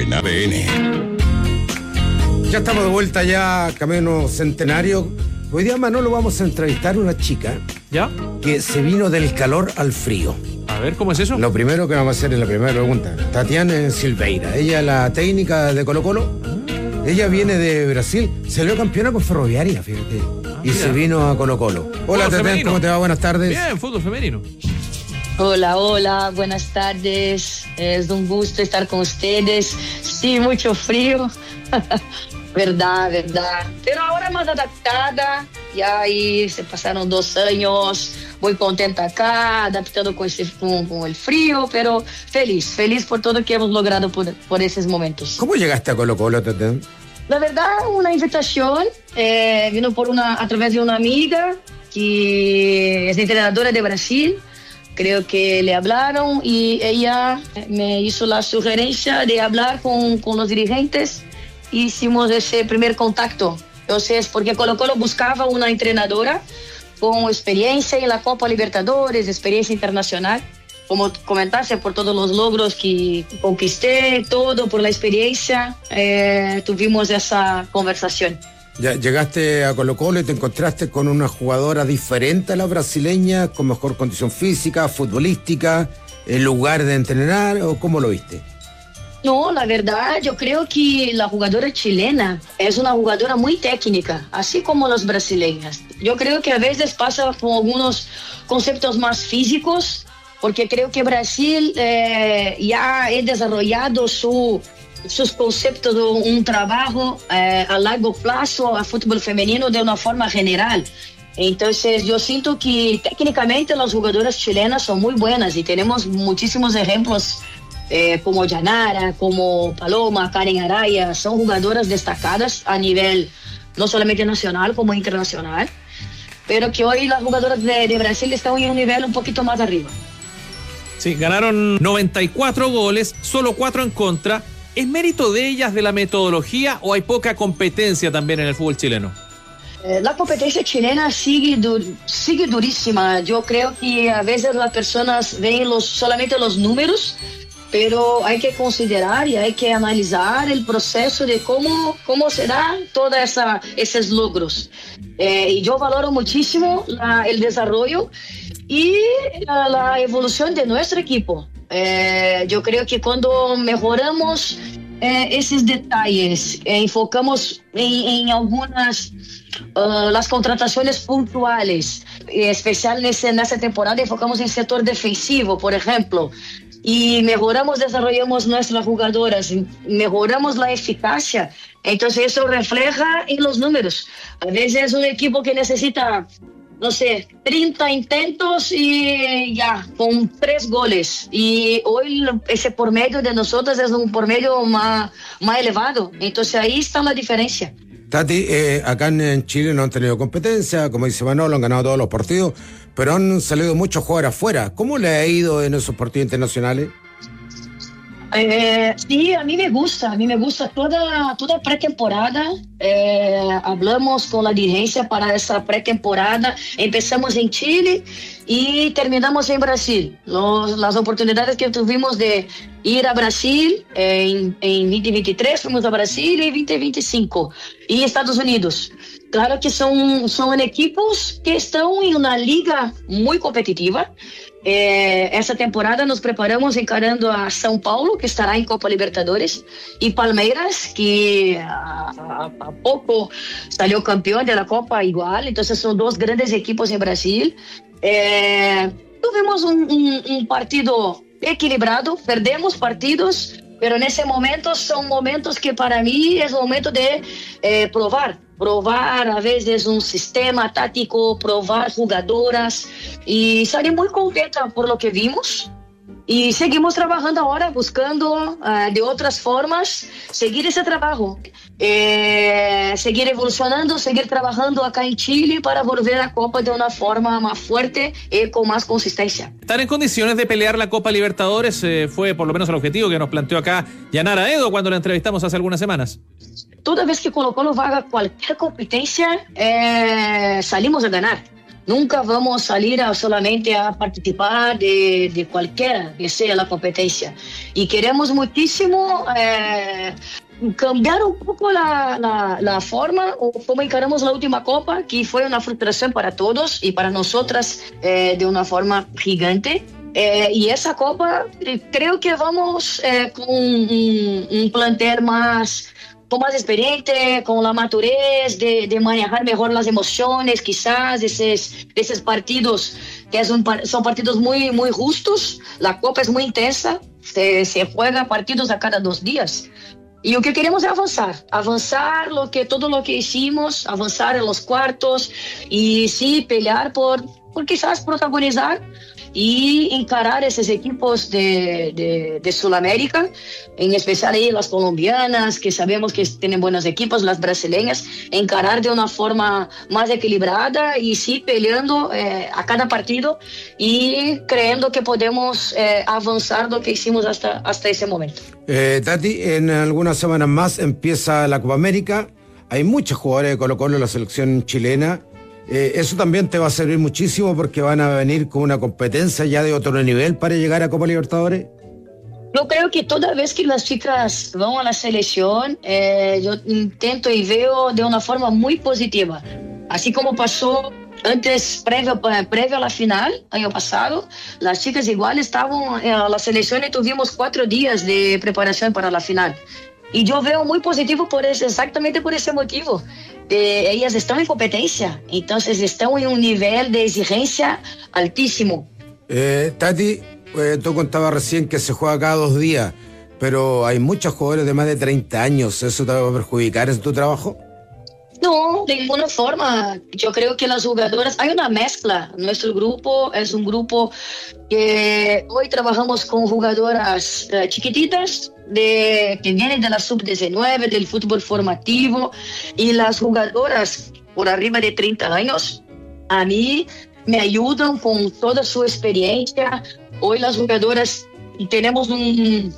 en ADN. Ya estamos de vuelta ya, camino centenario. Hoy día, Manolo, vamos a entrevistar a una chica ¿Ya? que se vino del calor al frío. A ver, ¿cómo es eso? Lo primero que vamos a hacer es la primera pregunta. Tatiana Silveira, ella es la técnica de Colo-Colo. Ella viene de Brasil, salió campeona con Ferroviaria, fíjate. Y mira. se vino a Colo-Colo. Hola, Tatiana, femenino. ¿cómo te va? Buenas tardes. Bien, fútbol femenino. Hola, buenas tardes. Es un gusto estar con ustedes. Sí, mucho frío. Verdad. Pero ahora más adaptada. Y ahí se pasaron 2 años. Muy contenta acá, adaptando con el frío, pero feliz por todo que hemos logrado por esos momentos. ¿Cómo llegaste a Colo-Colo, Tatiana? La verdad, una invitación vino a través de una amiga que es entrenadora de Brasil. Creo que le hablaron y ella me hizo la sugerencia de hablar con los dirigentes. Hicimos ese primer contacto. Entonces, porque Colo-Colo buscaba una entrenadora con experiencia en la Copa Libertadores, experiencia internacional. Como comentaste, por todos los logros que conquisté, todo por la experiencia, tuvimos esa conversación. Ya llegaste a Colo-Colo y te encontraste con una jugadora diferente a la brasileña, con mejor condición física, futbolística, en lugar de entrenar, ¿o cómo lo viste? No, la verdad, yo creo que la jugadora chilena es una jugadora muy técnica, así como las brasileñas. Yo creo que a veces pasa con algunos conceptos más físicos, porque creo que Brasil ya ha desarrollado sus conceptos de un trabajo a largo plazo a fútbol femenino de una forma general. Entonces yo siento que técnicamente las jugadoras chilenas son muy buenas y tenemos muchísimos ejemplos como Yanara, como Paloma, Karen Araya. Son jugadoras destacadas a nivel no solamente nacional como internacional, pero que hoy las jugadoras de Brasil están en un nivel un poquito más arriba. Sí, ganaron 94 goles, solo 4 en contra. ¿Es mérito de ellas, de la metodología, o hay poca competencia también en el fútbol chileno? La competencia chilena sigue durísima. Yo creo que a veces las personas ven solamente los números, pero hay que considerar y hay que analizar el proceso de cómo se dan todos esos logros. Y yo valoro muchísimo el desarrollo y la evolución de nuestro equipo. Yo creo que cuando mejoramos esos detalles, enfocamos en algunas las contrataciones puntuales, especial nessa temporada enfocamos en sector defensivo, por ejemplo, y mejoramos, desarrollamos nuestras jugadoras, mejoramos la eficacia. Entonces eso refleja en los números. A veces es un equipo que necesita, no sé, 30 intentos y ya, con 3 goles. Y hoy ese promedio de nosotros es un promedio más elevado. Entonces ahí está la diferencia. Tati, acá en Chile no han tenido competencia, como dice Manolo, han ganado todos los partidos, pero han salido muchos jugadores afuera. ¿Cómo le ha ido en esos partidos internacionales? Sí, a mí me gusta toda pretemporada. Hablamos con la dirigencia para esa pretemporada. Empezamos en Chile y terminamos en Brasil. Las oportunidades que tuvimos de ir a Brasil en 2023, fuimos a Brasil en 2025 y Estados Unidos. Claro que son equipos que están en una liga muy competitiva. Essa temporada nos preparamos encarando a São Paulo, que estará em Copa Libertadores, e Palmeiras, que há pouco saiu campeão da Copa igual. Então são 2 grandes equipos em Brasil. Tivemos um partido equilibrado, perdemos partidos, pero nesse momento são momentos que para mim é o momento de provar a veces un sistema táctico, probar jugadoras, y salí muy contenta por lo que vimos y seguimos trabajando ahora buscando de otras formas seguir ese trabajo, seguir evolucionando, seguir trabajando acá en Chile para volver a Copa de una forma más fuerte y con más consistencia. ¿Están en condiciones de pelear la Copa Libertadores? Fue por lo menos el objetivo que nos planteó acá Yanara Edo cuando la entrevistamos hace algunas semanas. Toda vez que Colo-Colo va a cualquier competencia, salimos a ganar. Nunca vamos a salir solamente a participar de cualquiera que sea la competencia. Y queremos muchísimo cambiar un poco la forma o cómo encaramos la última Copa, que fue una frustración para todos y para nosotras de una forma gigante. Y esa Copa creo que vamos con un plantel con más experiente, con la madurez de manejar mejor las emociones, quizás de esos partidos que son partidos muy, muy justos. La Copa es muy intensa, se juega partidos a cada 2 días. Y lo que queremos es avanzar todo lo que hicimos, avanzar en los cuartos y sí pelear por quizás protagonizar y encarar esos equipos de Sudamérica, en especial ahí las colombianas, que sabemos que tienen buenos equipos, las brasileñas, encarar de una forma más equilibrada y sí peleando a cada partido y creyendo que podemos avanzar lo que hicimos hasta ese momento. Tati, en algunas semanas más empieza la Copa América, hay muchos jugadores de Colo-Colo en la selección chilena. Eso también te va a servir muchísimo porque van a venir con una competencia ya de otro nivel para llegar a Copa Libertadores. Yo creo que toda vez que las chicas van a la selección, yo intento y veo de una forma muy positiva. Así como pasó antes, previo a la final, año pasado, las chicas igual estaban en la selección y tuvimos 4 días de preparación para la final. Y yo veo muy positivo exactamente por ese motivo. Ellas están en competencia, entonces están en un nivel de exigencia altísimo. Tati, tú contabas recién que se juega cada 2 días, pero hay muchos jugadores de más de 30 años. ¿Eso te va a perjudicar en tu trabajo? No, de ninguna forma. Yo creo que las jugadoras, hay una mezcla. Nuestro grupo es un grupo que hoy trabajamos con jugadoras chiquititas, que vienen de la sub-19, del fútbol formativo, y las jugadoras por arriba de 30 años, a mí me ayudan con toda su experiencia. Hoy las jugadoras tenemos un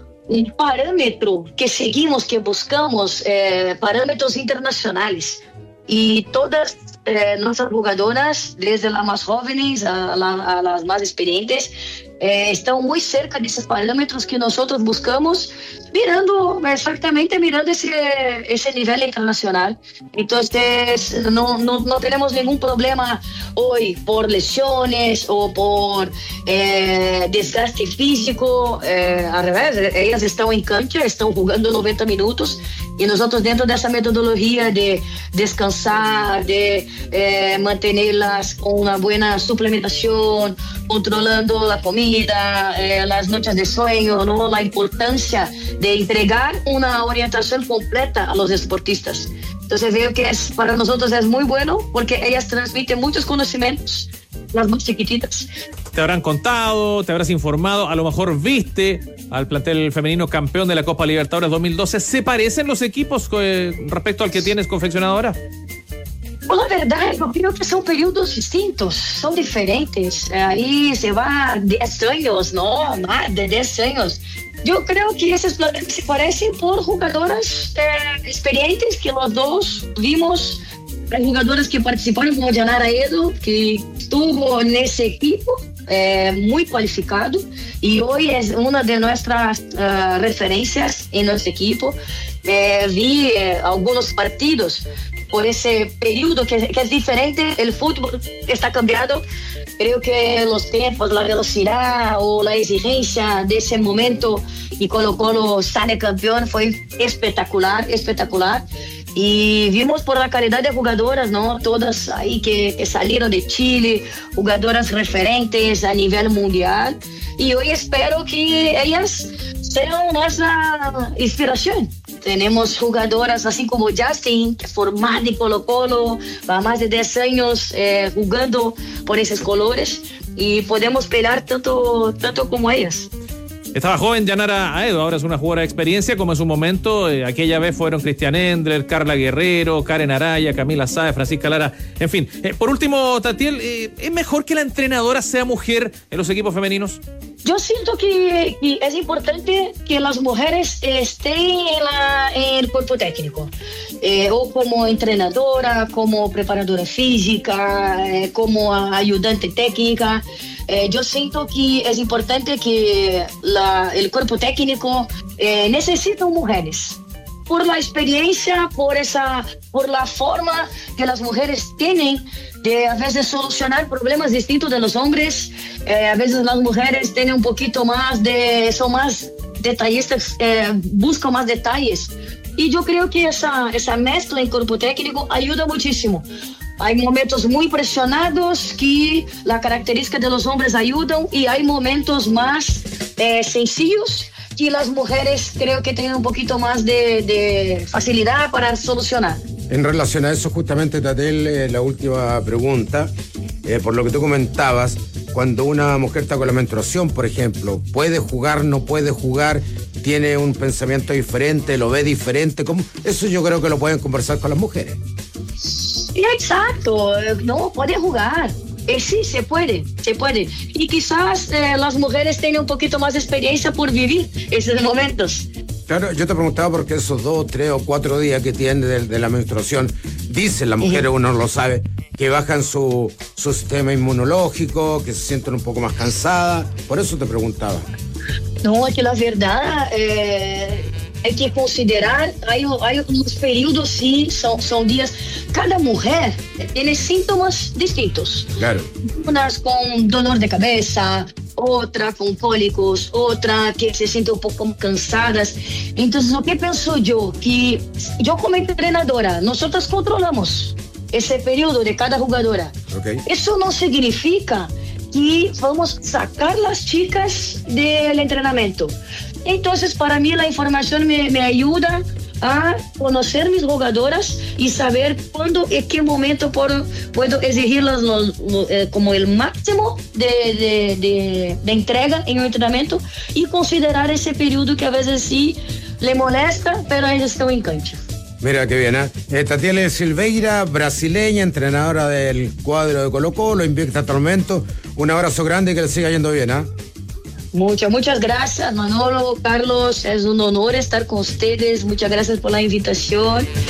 parámetro que seguimos, que buscamos, parámetros internacionales. Y todas nuestras jugadoras, desde las más jóvenes a las más experientes, están muy cerca de esos parámetros que nosotros buscamos, mirando ese nivel internacional. Entonces no tenemos ningún problema hoy por lesiones o por desgaste físico. Al revés, ellas están en cancha, están jugando 90 minutos y nosotros, dentro de esa metodología de descansar, de mantenerlas con una buena suplementación, controlando la comida, las noches de sueño, ¿no? La importancia de entregar una orientación completa a los deportistas. Entonces veo que para nosotros es muy bueno porque ellas transmiten muchos conocimientos, las más chiquititas. Te habrán contado, te habrás informado, a lo mejor viste al plantel femenino campeón de la Copa Libertadores 2012. ¿Se parecen los equipos respecto al que tienes confeccionado ahora? Pues la verdad, yo creo que son periodos distintos, son diferentes. Ahí se va 10 años, ¿no? Más de 10 años. Yo creo que esos planteles se parecen por jugadoras experientes que los dos vimos. Hay jugadoras que participaron, como Yanara Edo, que estuvo en ese equipo, muy cualificado, y hoy es una de nuestras referencias en nuestro equipo. Vi algunos partidos por ese periodo que es diferente. El fútbol está cambiado. Creo que los tiempos, la velocidad o la exigencia de ese momento y Colo-Colo sale campeón fue espectacular. Y vimos por la calidad de jugadoras, ¿no? Todas ahí que salieron de Chile, jugadoras referentes a nivel mundial. Y hoy espero que ellas sean nuestra inspiración. Tenemos jugadoras así como Justin, que es formada en Colo-Colo, va más de 10 años jugando por esos colores, y podemos pelear tanto como ellas. Estaba joven Yanara Aedo, ahora es una jugadora de experiencia, como en su momento, aquella vez fueron Cristian Endler, Carla Guerrero, Karen Araya, Camila Sáez, Francisca Lara, en fin. Por último, Tatiel, ¿es mejor que la entrenadora sea mujer en los equipos femeninos? Yo siento que es importante que las mujeres estén en el cuerpo técnico, o como entrenadora, como preparadora física, como ayudante técnica. Yo siento que es importante que el cuerpo técnico necesita mujeres. Por la experiencia, por la forma que las mujeres tienen de a veces solucionar problemas distintos de los hombres. A veces las mujeres tienen un poquito más son más detallistas, buscan más detalles. Y yo creo que esa mezcla en cuerpo técnico ayuda muchísimo. Hay momentos muy presionados que la característica de los hombres ayudan, y hay momentos más sencillos que las mujeres creo que tienen un poquito más de facilidad para solucionar. En relación a eso, justamente, Tatiel, la última pregunta, por lo que tú comentabas, cuando una mujer está con la menstruación, por ejemplo, ¿puede jugar, no puede jugar? ¿Tiene un pensamiento diferente, lo ve diferente? ¿Cómo? Eso yo creo que lo pueden conversar con las mujeres. Exacto, no, puede jugar. Sí, se puede. Y quizás las mujeres tengan un poquito más de experiencia por vivir esos momentos. Claro, yo te preguntaba porque esos 2, 3 o 4 días que tiene de la menstruación, dicen las mujeres, uno lo sabe, que bajan su sistema inmunológico, que se sienten un poco más cansadas. Por eso te preguntaba. No, es que la verdad hay que considerar, hay unos periodos, sí, son días. Cada mujer tiene síntomas distintos. Claro. Unas con dolor de cabeza, otra con cólicos, otra que se siente un poco cansadas. Entonces, lo que pienso yo, que yo como entrenadora, nosotros controlamos ese periodo de cada jugadora. Okay. Eso no significa que vamos a sacar las chicas del entrenamiento. Entonces, para mí la información me ayuda a conocer mis jugadoras y saber cuándo, en qué momento puedo exigirlas como el máximo de entrega en el entrenamiento, y considerar ese periodo que a veces sí le molesta, pero ellos están en cancha. Mira qué bien, Tatiel Silveira, brasileña, entrenadora del cuadro de Colo-Colo, Invicta Tormento. Un abrazo grande y que le siga yendo bien, Muchas gracias, Manolo, Carlos. Es un honor estar con ustedes. Muchas gracias por la invitación.